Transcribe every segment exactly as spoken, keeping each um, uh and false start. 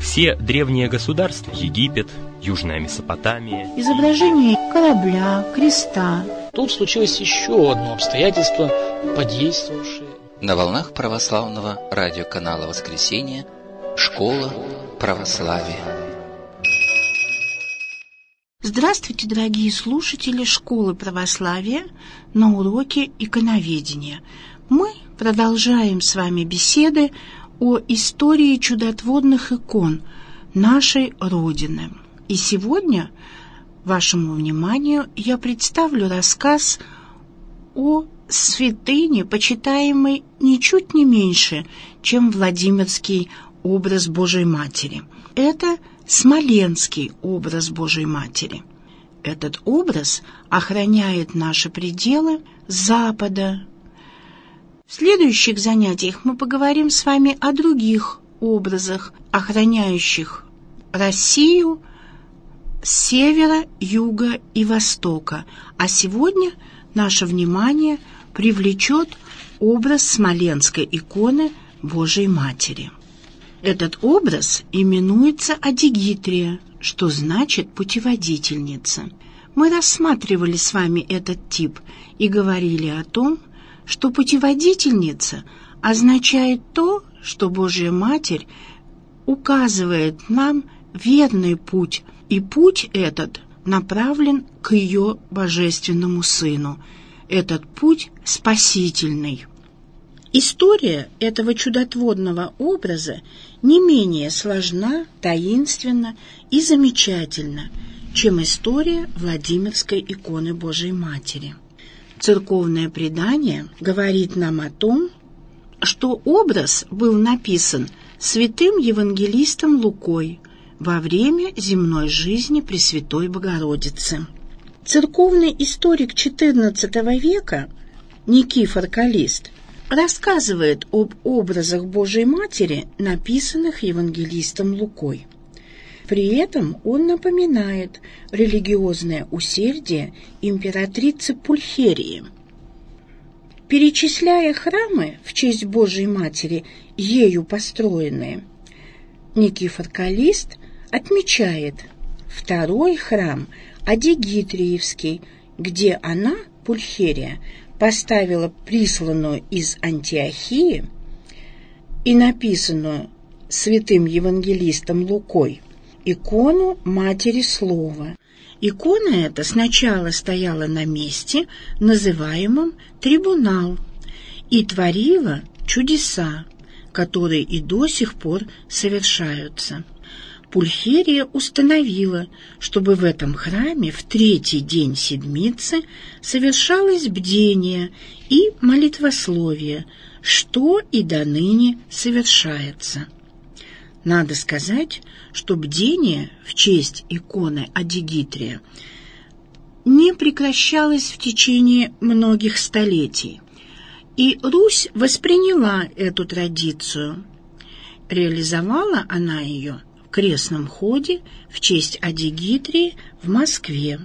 Все древние государства, Египет, Южная Месопотамия, изображение корабля, креста. Тут случилось еще одно обстоятельство, подействовавшее. На волнах православного радиоканала «Воскресенье» «Школа православия». Здравствуйте, дорогие слушатели Школы православия на уроке иконоведения. Мы продолжаем с вами беседы о истории чудотворных икон нашей Родины. И сегодня вашему вниманию я представлю рассказ о святыне, почитаемой ничуть не меньше, чем Владимирский образ Божией Матери. Это Смоленский образ Божией Матери. Этот образ охраняет наши пределы с запада. В следующих занятиях мы поговорим с вами о других образах, охраняющих Россию с севера, юга и востока. А сегодня наше внимание привлечет образ Смоленской иконы Божией Матери. Этот образ именуется Адигитрия, что значит путеводительница. Мы рассматривали с вами этот тип и говорили о том, что путеводительница означает то, что Божья Матерь указывает нам верный путь, и путь этот направлен к ее божественному Сыну. Этот путь спасительный. История этого чудотворного образа не менее сложна, таинственна и замечательна, чем история Владимирской иконы Божией Матери. Церковное предание говорит нам о том, что образ был написан святым евангелистом Лукой во время земной жизни Пресвятой Богородицы. Церковный историк четырнадцатого века Никифор Каллист рассказывает об образах Божией Матери, написанных евангелистом Лукой. При этом он напоминает религиозное усердие императрицы Пульхерии. Перечисляя храмы в честь Божией Матери, ею построенные, Никифор Каллист отмечает второй храм Адигитриевский, где она, Пульхерия, поставила присланную из Антиохии и написанную святым евангелистом Лукой икону Матери Слова. Икона эта сначала стояла на месте, называемом трибунал, и творила чудеса, которые и до сих пор совершаются. Пульхерия установила, чтобы в этом храме в третий день Седмицы совершалось бдение и молитвословие, что и доныне совершается. Надо сказать, что бдение в честь иконы Адигитрия не прекращалось в течение многих столетий, и Русь восприняла эту традицию. Реализовала она ее в крестном ходе в честь Адигитрии в Москве.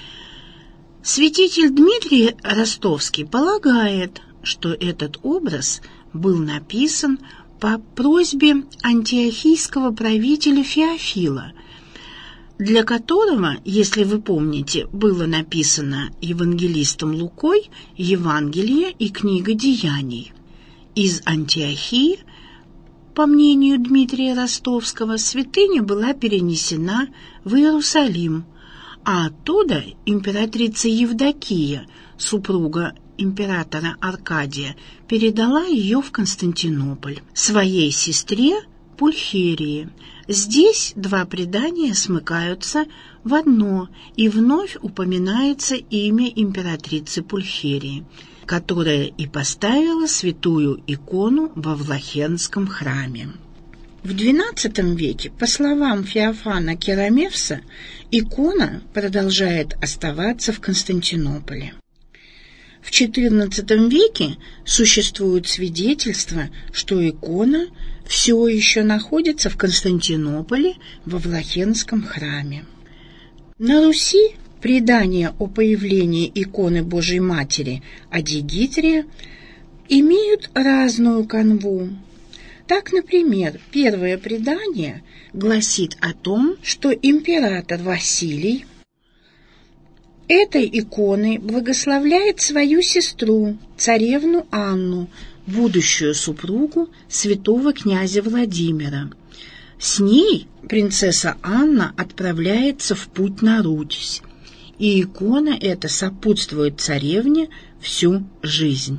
Святитель Дмитрий Ростовский полагает, что этот образ был написан по просьбе антиохийского правителя Феофила, для которого, если вы помните, было написано евангелистом Лукой Евангелие и книга Деяний. Из Антиохии, по мнению Дмитрия Ростовского, святыня была перенесена в Иерусалим, а оттуда императрица Евдокия, супруга императора Аркадия, передала ее в Константинополь своей сестре Пульхерии. Здесь два предания смыкаются в одно, и вновь упоминается имя императрицы Пульхерии, которая и поставила святую икону во Влахенском храме. В двенадцатом веке, по словам Феофана Керамевса, икона продолжает оставаться в Константинополе. В четырнадцатом веке существуют свидетельства, что икона все еще находится в Константинополе во Влахенском храме. На Руси предания о появлении иконы Божией Матери Адигитрия имеют разную канву. Так, например, первое предание гласит о том, что император Василий этой иконой благословляет свою сестру, царевну Анну, будущую супругу святого князя Владимира. С ней принцесса Анна отправляется в путь на Русь, и икона эта сопутствует царевне всю жизнь.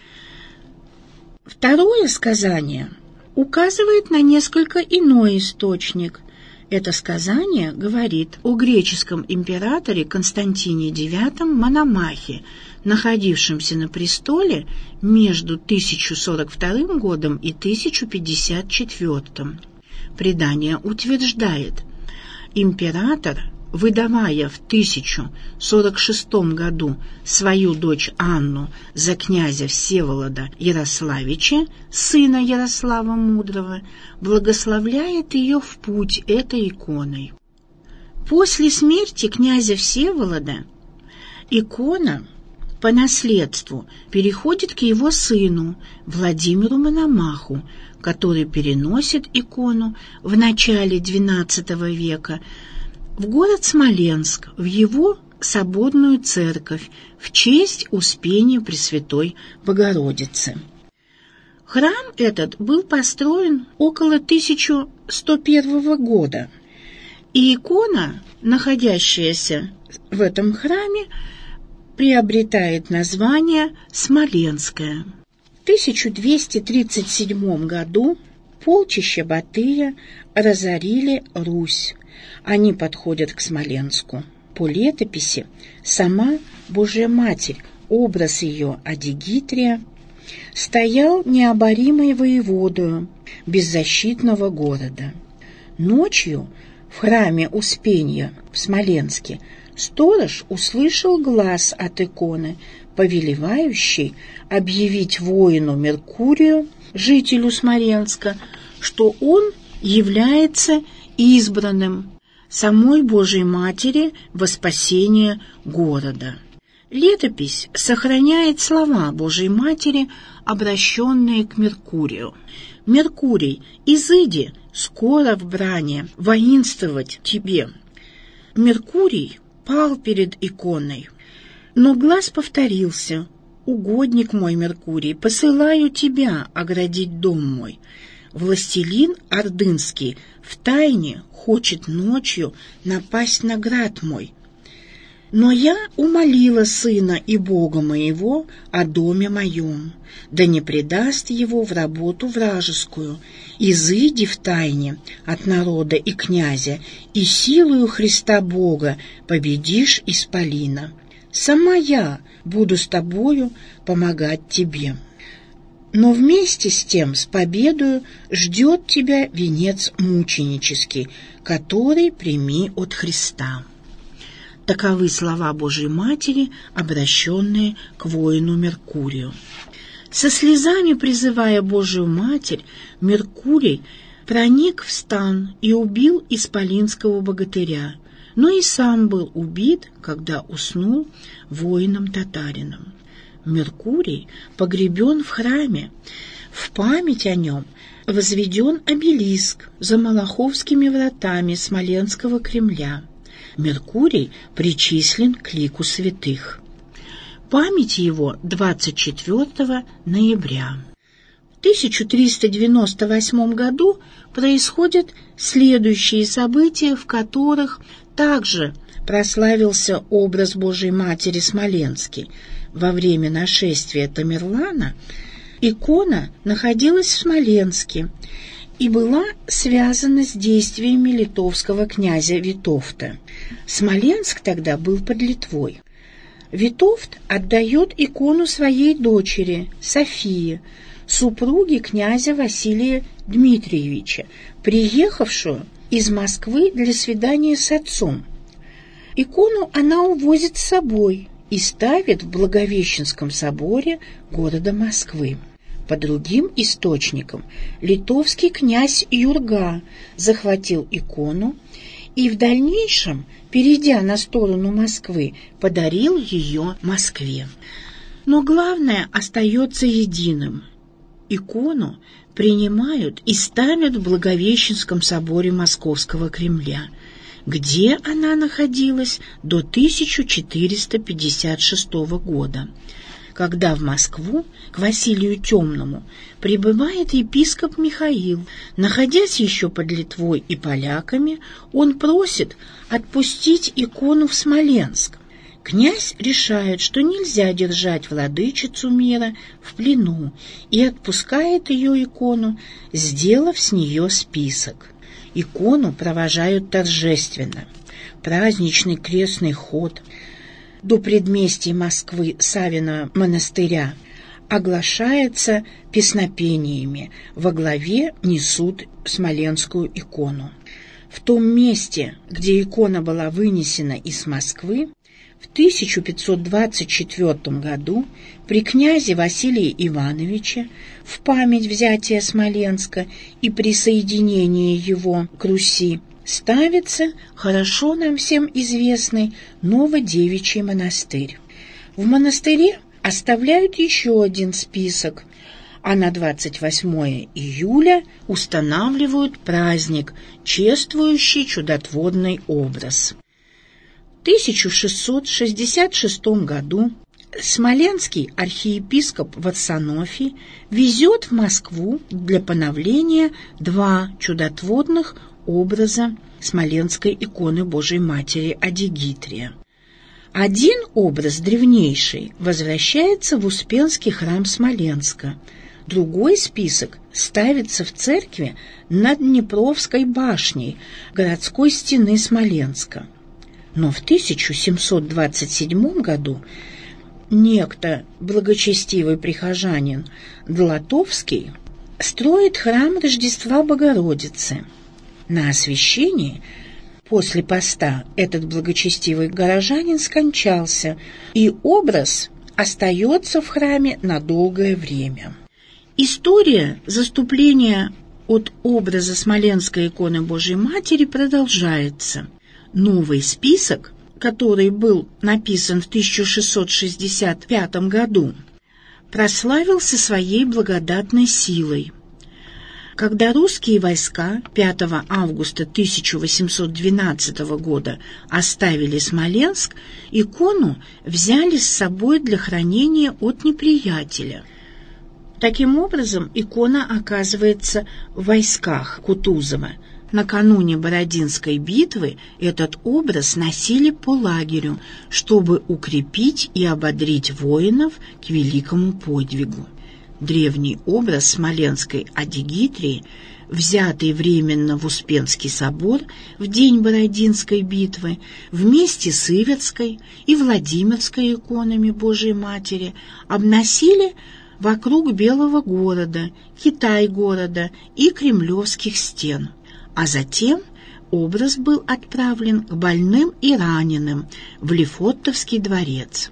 Второе сказание указывает на несколько иной источник. Это сказание говорит о греческом императоре Константине девятом Мономахе, находившемся на престоле между тысяча сорок вторым годом и тысяча пятьдесят четвёртым. Предание утверждает, император, выдавая в тысяча сорок шестом году свою дочь Анну за князя Всеволода Ярославича, сына Ярослава Мудрого, благословляет ее в путь этой иконой. После смерти князя Всеволода икона по наследству переходит к его сыну Владимиру Мономаху, который переносит икону в начале двенадцатого века в город Смоленск, в его соборную церковь в честь Успения Пресвятой Богородицы. Храм этот был построен около тысяча сто первого года, и икона, находящаяся в этом храме, приобретает название Смоленская. В тысяча двести тридцать седьмом году полчища Батыя разорили Русь. Они подходят к Смоленску. По летописи сама Божья Матерь, образ ее Адигитрия, стоял необоримой воеводою беззащитного города. Ночью в храме Успения в Смоленске сторож услышал глас от иконы, повелевающий объявить воину Меркурию, жителю Смоленска, что он является избранным самой Божьей Матери во спасение города. Летопись сохраняет слова Божьей Матери, обращенные к Меркурию. «Меркурий, изыди, скоро в бране воинствовать тебе». Меркурий пал перед иконой, но глас повторился: «Угодник мой, Меркурий, посылаю тебя оградить дом мой. Властелин ордынский втайне хочет ночью напасть на град мой. Но я умолила сына и Бога моего о доме моем, да не предаст его в работу вражескую. Изыди втайне от народа и князя, и силою Христа Бога победишь исполина. Сама я буду с тобою помогать тебе. Но вместе с тем, с победою, ждет тебя венец мученический, который прими от Христа». Таковы слова Божьей Матери, обращенные к воину Меркурию. Со слезами призывая Божию Матерь, Меркурий проник в стан и убил исполинского богатыря, но и сам был убит, когда уснул воином-татарином. Меркурий погребен в храме. В память о нем возведен обелиск за Малаховскими вратами Смоленского Кремля. Меркурий причислен к лику святых. Память его двадцать четвёртого ноября. В тысяча триста девяносто восьмом году происходят следующие события, в которых также прославился образ Божьей Матери Смоленский. Во время нашествия Тамерлана икона находилась в Смоленске и была связана с действиями литовского князя Витовта. Смоленск тогда был под Литвой. Витовт отдает икону своей дочери Софии, супруге князя Василия Дмитриевича, приехавшую из Москвы для свидания с отцом. Икону она увозит с собой и ставит в Благовещенском соборе города Москвы. По другим источникам, литовский князь Юрга захватил икону и в дальнейшем, перейдя на сторону Москвы, подарил ее Москве. Но главное остается единым. икону принимают и ставят в Благовещенском соборе Московского Кремля, где она находилась до тысяча четыреста пятьдесят шестого года, когда в Москву к Василию Темному прибывает епископ Михаил. Находясь еще под Литвой и поляками, он просит отпустить икону в Смоленск. Князь решает, что нельзя держать владычицу мира в плену, и отпускает ее икону, сделав с нее список. Икону провожают торжественно. Праздничный крестный ход до предместий Москвы Савиного монастыря оглашается песнопениями. Во главе несут смоленскую икону. В том месте, где икона была вынесена из Москвы, в тысяча пятьсот двадцать четвёртом году при князе Василии Ивановиче в память взятия Смоленска и присоединения его к Руси ставится хорошо нам всем известный Новодевичий монастырь. В монастыре оставляют еще один список, а на двадцать восьмое июля устанавливают праздник, чествующий чудотворный образ. В тысяча шестьсот шестьдесят шестом году смоленский архиепископ Варсонофий везет в Москву для поновления два чудотворных образа смоленской иконы Божией Матери Адигитрия. Один образ, древнейший, возвращается в Успенский храм Смоленска. Другой список ставится в церкви над Днепровской башней городской стены Смоленска. Но в тысяча семьсот двадцать седьмом году некто благочестивый прихожанин Длатовский строит храм Рождества Богородицы. На освящении после поста этот благочестивый горожанин скончался, и образ остается в храме на долгое время. История заступления от образа смоленской иконы Божией Матери продолжается. Новый список, который был написан в тысяча шестьсот шестьдесят пятом году, прославился своей благодатной силой. Когда русские войска пятого августа тысяча восемьсот двенадцатого года оставили Смоленск, икону взяли с собой для хранения от неприятеля. Таким образом, икона оказывается в войсках Кутузова. Накануне Бородинской битвы этот образ носили по лагерю, чтобы укрепить и ободрить воинов к великому подвигу. Древний образ смоленской Адигитрии, взятый временно в Успенский собор в день Бородинской битвы, вместе с Иверской и Владимирской иконами Божией Матери, обносили вокруг Белого города, Китай-города и Кремлевских стен. А затем образ был отправлен к больным и раненым в Лефортовский дворец.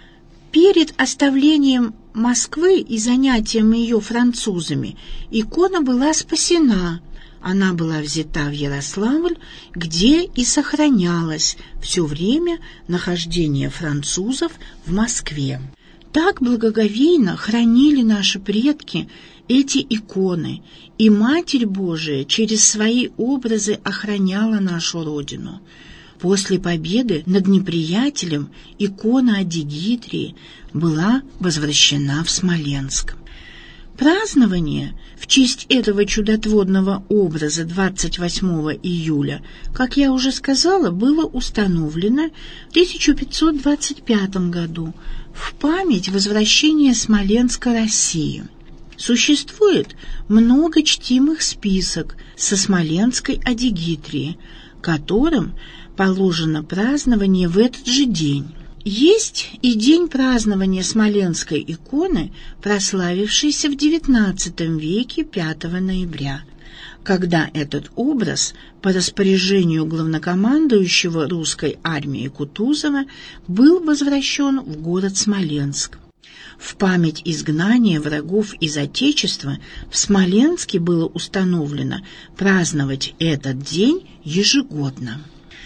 Перед оставлением Москвы и занятием ее французами икона была спасена. Она была взята в Ярославль, где и сохранялась все время нахождения французов в Москве. Так благоговейно хранили наши предки эти иконы, и Матерь Божия через свои образы охраняла нашу Родину. После победы над неприятелем икона Адигитрии была возвращена в Смоленск. Празднование в честь этого чудотворного образа двадцать восьмого июля, как я уже сказала, было установлено в тысяча пятьсот двадцать пятом году в память возвращения Смоленска России. Существует много чтимых список со смоленской Адигитрии, которым положено празднование в этот же день. Есть и день празднования смоленской иконы, прославившийся в девятнадцатом веке пятого ноября, когда этот образ по распоряжению главнокомандующего русской армии Кутузова был возвращен в город Смоленск. В память изгнания врагов из Отечества в Смоленске было установлено праздновать этот день ежегодно.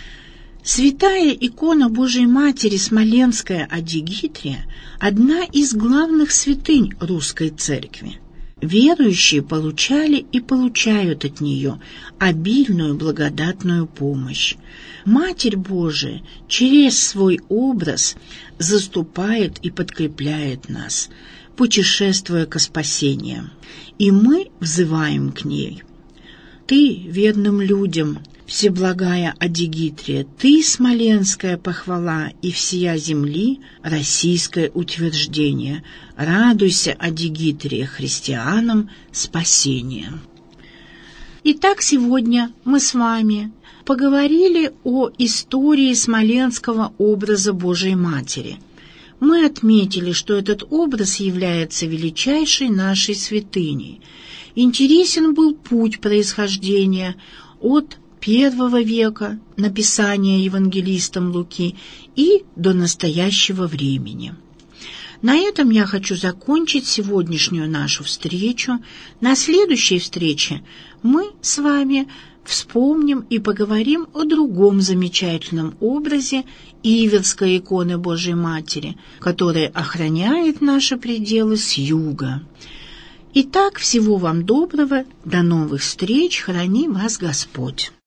Святая икона Божией Матери Смоленская Адигитрия – одна из главных святынь русской церкви. верующие получали и получают от нее обильную благодатную помощь. Матерь Божия через свой образ заступает и подкрепляет нас, путешествуя ко спасению, и мы взываем к ней. Ты верным людям, всеблагая Адигитрия, ты смоленская похвала и всея земли российское утверждение. Радуйся, Адигитрия, христианам спасение. Итак, сегодня мы с вами поговорили о истории смоленского образа Божией Матери. Мы отметили, что этот образ является величайшей нашей святыней. Интересен был путь происхождения от первого века написания евангелистом Луки и до настоящего времени. На этом я хочу закончить сегодняшнюю нашу встречу. На следующей встрече мы с вами вспомним и поговорим о другом замечательном образе Иверской иконы Божией Матери, которая охраняет наши пределы с юга. Итак, всего вам доброго, до новых встреч, храни вас Господь.